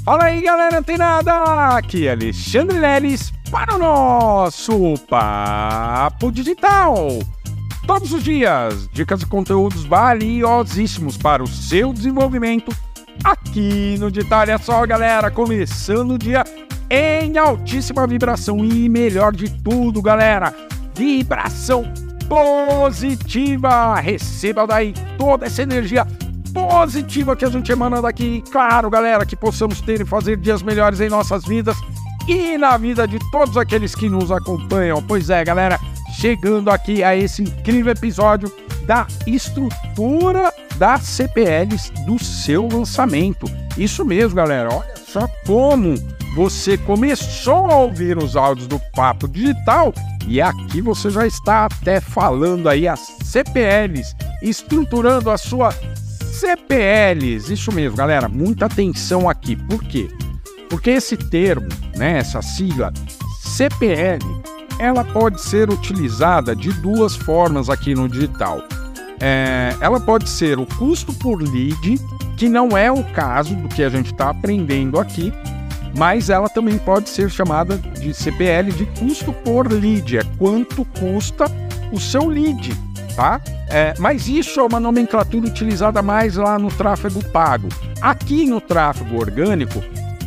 Fala aí, galera antenada! Aqui é Alexandre Leles para o nosso Papo Digital. Todos os dias, dicas e conteúdos valiosíssimos para o seu desenvolvimento aqui no Digital. Olha só, galera, começando o dia em altíssima vibração e melhor de tudo, galera, vibração positiva. Receba daí toda essa energia positiva que a gente emana daqui. Claro, galera, que possamos ter e fazer dias melhores em nossas vidas e na vida de todos aqueles que nos acompanham. Pois é, galera, chegando aqui a esse incrível episódio da estrutura das CPLs do seu lançamento. Isso mesmo, galera, olha só como você começou a ouvir os áudios do Papo Digital e aqui você já está até falando aí as CPLs, estruturando a sua CPLs. Isso mesmo, galera, muita atenção aqui. Por quê? Porque esse termo, né, essa sigla CPL, ela pode ser utilizada de duas formas aqui no digital. Ela pode ser o custo por lead, que não é o caso do que a gente está aprendendo aqui, mas ela também pode ser chamada de CPL de custo por lead, é quanto custa o seu lead, tá? Mas isso é uma nomenclatura utilizada mais lá no tráfego pago. Aqui no tráfego orgânico,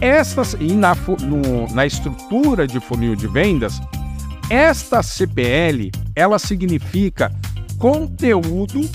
na estrutura de funil de vendas, esta CPL, ela significa conteúdo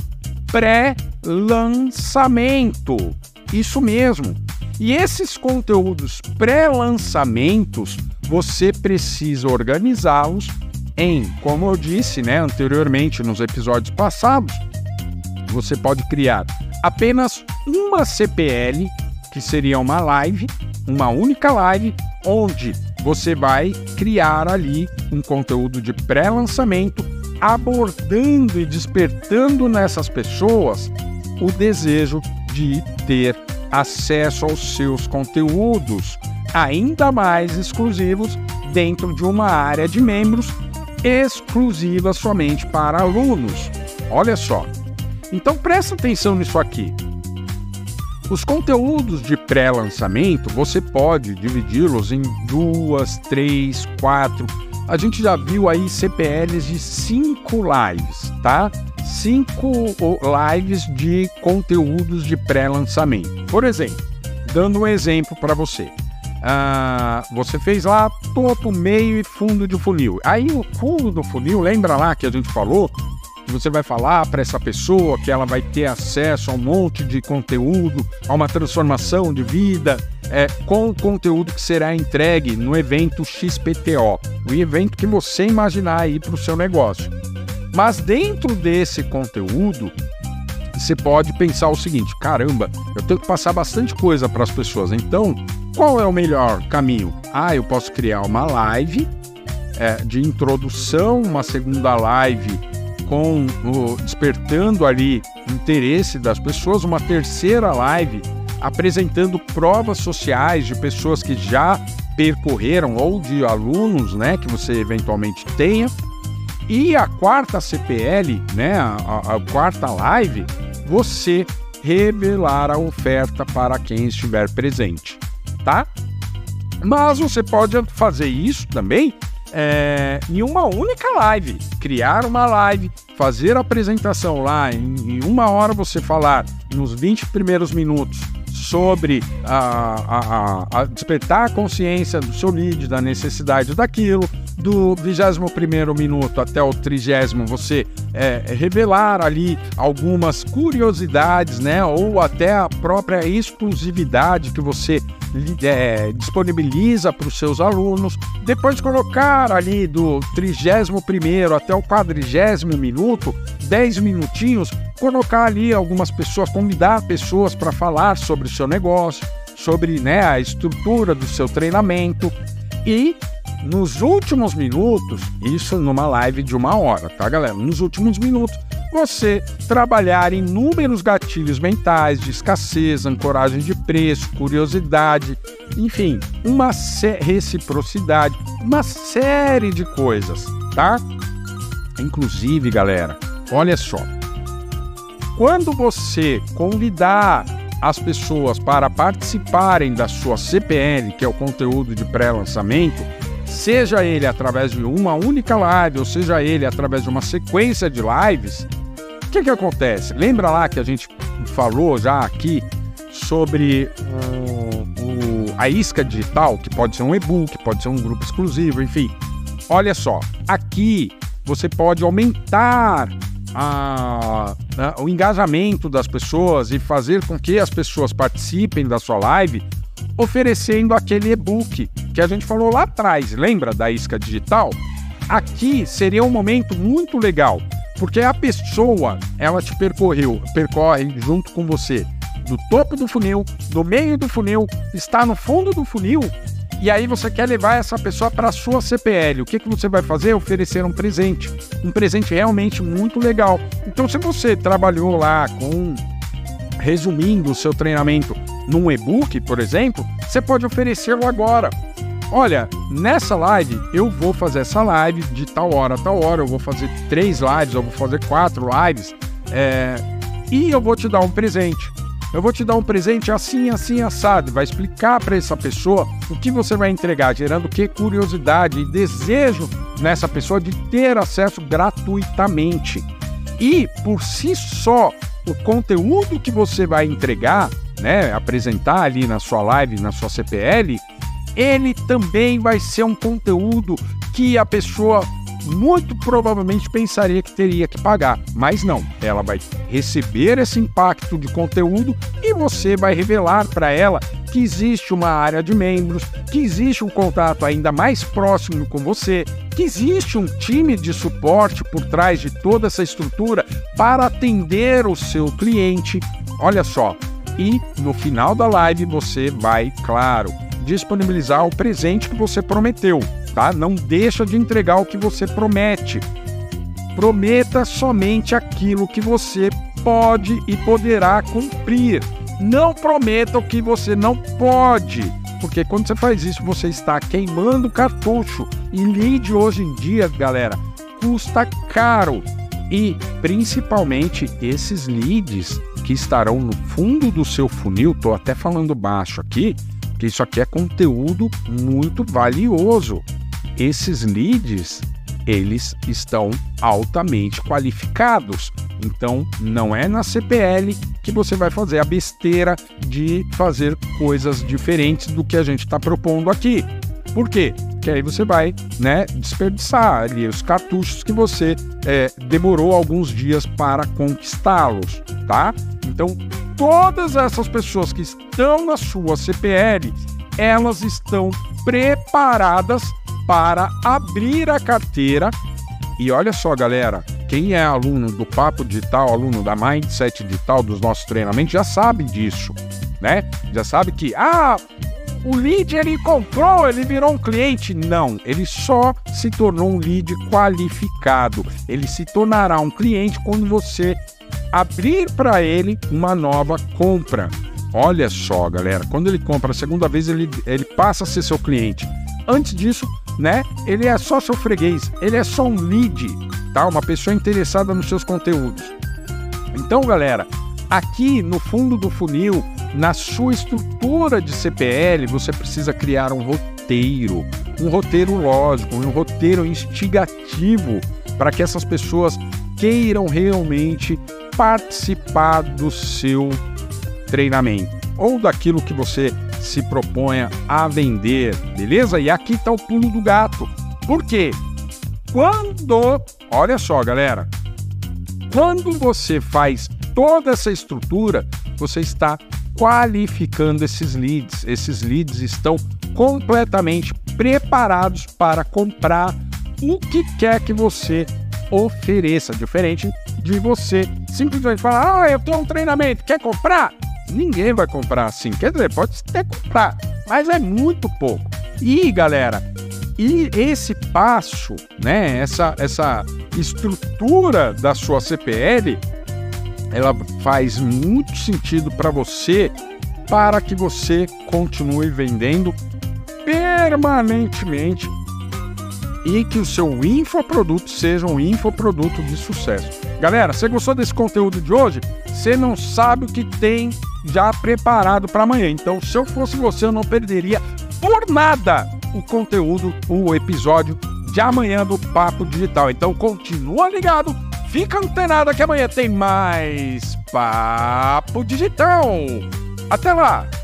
pré-lançamento. Isso mesmo. E esses conteúdos pré-lançamentos, você precisa organizá-los em, como eu disse, né, anteriormente nos episódios passados, você pode criar apenas uma CPL, que seria uma live, uma única live, onde você vai criar ali um conteúdo de pré-lançamento, abordando e despertando nessas pessoas o desejo de ter acesso aos seus conteúdos, ainda mais exclusivos, dentro de uma área de membros exclusiva somente para alunos. Olha só. Então presta atenção nisso aqui. Os conteúdos de pré-lançamento, você pode dividi-los em 2, 3, 4. A gente já viu aí CPLs de 5 lives, tá? 5 lives de conteúdos de pré-lançamento. Por exemplo, dando um exemplo para você. Você fez lá topo, meio e fundo de funil. Aí o fundo do funil, lembra lá que a gente falou? Que você vai falar para essa pessoa que ela vai ter acesso a um monte de conteúdo, a uma transformação de vida, com o conteúdo que será entregue no evento XPTO, o evento que você imaginar aí para o seu negócio. Mas dentro desse conteúdo, você pode pensar o seguinte: caramba, eu tenho que passar bastante coisa para as pessoas, então qual é o melhor caminho? Eu posso criar uma live de introdução, uma segunda live despertando ali o interesse das pessoas, uma terceira live apresentando provas sociais de pessoas que já percorreram ou de alunos, né, que você eventualmente tenha. E a quarta CPL, né, a quarta live, você revelar a oferta para quem estiver presente, tá? Mas você pode fazer isso também em uma única live, criar uma live, fazer a apresentação lá, em 1 hora você falar nos 20 primeiros minutos sobre despertar a consciência do seu lead, da necessidade daquilo, do 21º minuto até o 30º você revelar ali algumas curiosidades, né, ou até a própria exclusividade que você disponibiliza para os seus alunos. Depois colocar ali do 31º até o 40º minuto, 10 minutinhos, colocar ali algumas pessoas, convidar pessoas para falar sobre o seu negócio, sobre, né, a estrutura do seu treinamento. E nos últimos minutos, isso numa live de 1 hora, tá, galera? Nos últimos minutos, você trabalhar inúmeros gatilhos mentais de escassez, ancoragem de preço, curiosidade, enfim, uma reciprocidade, uma série de coisas, tá? Inclusive, galera, olha só, quando você convidar as pessoas para participarem da sua CPL, que é o conteúdo de pré-lançamento, seja ele através de uma única live, ou seja ele através de uma sequência de lives, o que acontece? Lembra lá que a gente falou já aqui sobre a isca digital, que pode ser um e-book, pode ser um grupo exclusivo, enfim. Olha só, aqui você pode aumentar o engajamento das pessoas e fazer com que as pessoas participem da sua live, oferecendo aquele e-book que a gente falou lá atrás, lembra da isca digital? Aqui seria um momento muito legal, porque a pessoa, ela te percorre junto com você, do topo do funil, do meio do funil, está no fundo do funil, e aí você quer levar essa pessoa para a sua CPL. O que você vai fazer? Oferecer um presente realmente muito legal. Então, se você trabalhou lá resumindo o seu treinamento num e-book, por exemplo, você pode oferecê-lo agora. Olha, nessa live, eu vou fazer essa live de tal hora a tal hora, eu vou fazer 3 lives, eu vou fazer 4 lives, e eu vou te dar um presente. Eu vou te dar um presente assim, assim, assado. Vai explicar para essa pessoa o que você vai entregar, gerando curiosidade e desejo nessa pessoa de ter acesso gratuitamente. E, por si só, o conteúdo que você vai entregar, né, apresentar ali na sua live, na sua CPL, ele também vai ser um conteúdo que a pessoa muito provavelmente pensaria que teria que pagar, mas não, ela vai receber esse impacto de conteúdo e você vai revelar para ela que existe uma área de membros, que existe um contato ainda mais próximo com você, que existe um time de suporte por trás de toda essa estrutura para atender o seu cliente. Olha só, e no final da live você vai, claro, disponibilizar o presente que você prometeu. Tá? Não deixa de entregar o que você promete. Prometa somente aquilo que você pode e poderá cumprir. Não prometa o que você não pode, porque quando você faz isso, você está queimando cartucho. E lead hoje em dia, galera, custa caro. E principalmente esses leads que estarão no fundo do seu funil, estou até falando baixo aqui, porque isso aqui é conteúdo muito valioso. Esses leads, eles estão altamente qualificados. Então, não é na CPL que você vai fazer a besteira de fazer coisas diferentes do que a gente está propondo aqui. Por quê? Porque aí você vai, desperdiçar ali os cartuchos que você demorou alguns dias para conquistá-los, tá? Então, todas essas pessoas que estão na sua CPL, elas estão preparadas para abrir a carteira. E olha só, galera, quem é aluno do Papo Digital, aluno da Mindset Digital dos nossos treinamentos, já sabe disso, né? Já sabe que, o lead ele comprou, ele virou um cliente. Não, ele só se tornou um lead qualificado. Ele se tornará um cliente quando você abrir para ele uma nova compra. Olha só, galera, quando ele compra a segunda vez, ele passa a ser seu cliente. Antes disso, ele é só seu freguês, ele é só um lead, tá? Uma pessoa interessada nos seus conteúdos. Então, galera, aqui no fundo do funil, na sua estrutura de CPL, você precisa criar um roteiro lógico, um roteiro instigativo para que essas pessoas queiram realmente participar do seu treinamento ou daquilo que você se proponha a vender, beleza? E aqui está o pulo do gato. Por quê? Olha só, galera, quando você faz toda essa estrutura, você está qualificando esses leads. Esses leads estão completamente preparados para comprar o que quer que você ofereça, diferente de você simplesmente falar, eu tenho um treinamento, quer comprar? Ninguém vai comprar assim, quer dizer, pode até comprar, mas é muito pouco. E galera, esse passo, essa estrutura da sua CPL, ela faz muito sentido para você, para que você continue vendendo permanentemente e que o seu infoproduto seja um infoproduto de sucesso. Galera, você gostou desse conteúdo de hoje? Você não sabe o que tem já preparado para amanhã. Então, se eu fosse você, eu não perderia por nada o conteúdo, o episódio de amanhã do Papo Digital. Então, continua ligado, fica antenado que amanhã tem mais Papo Digital. Até lá!